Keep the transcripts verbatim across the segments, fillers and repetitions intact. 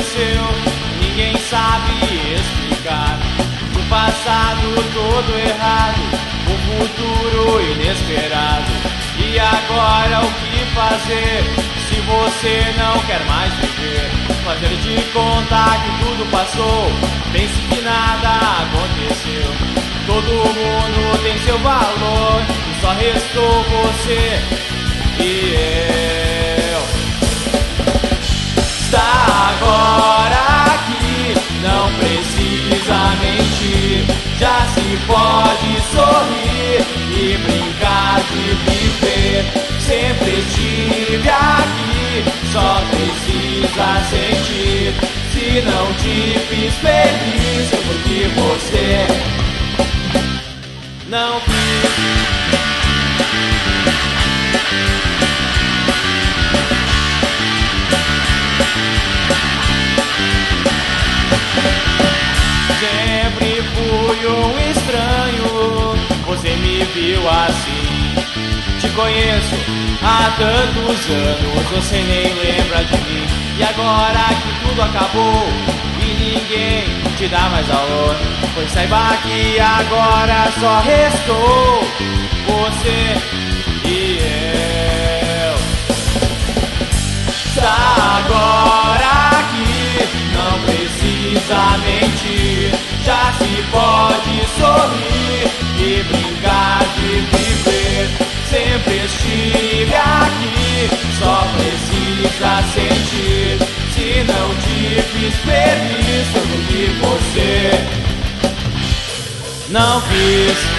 aconteceu, ninguém sabe explicar. O passado todo errado, o futuro inesperado. E agora o que fazer, se você não quer mais viver? Fazer de conta que tudo passou, pense que nada aconteceu. Todo mundo tem seu valor, e só restou você e eu. Está agora aqui, não precisa mentir. Já se pode sorrir e brincar de viver. Sempre estive aqui, só precisa sentir. Se não te fiz feliz, é porque você não quis. Sempre fui um estranho, você me viu assim. Te conheço há tantos anos, você nem lembra de mim. E agora que tudo acabou e ninguém te dá mais valor, pois saiba que agora só restou você e eu. Está agora aqui, não precisa mentir. Já se pode sorrir e brincar de viver. Sempre estive aqui, só precisa sentir. Se não te fiz feliz, foi porque você não quis.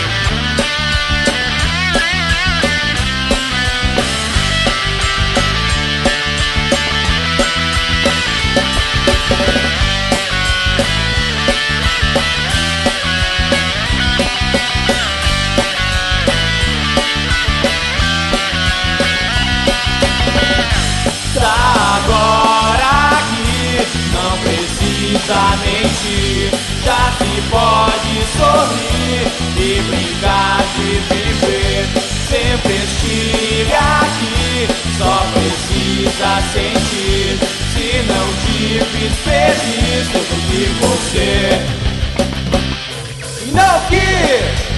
Mentir, já se pode sorrir e brincar de viver. Sempre estive aqui, só precisa sentir. Se não te fiz feliz, foi porque você não quis.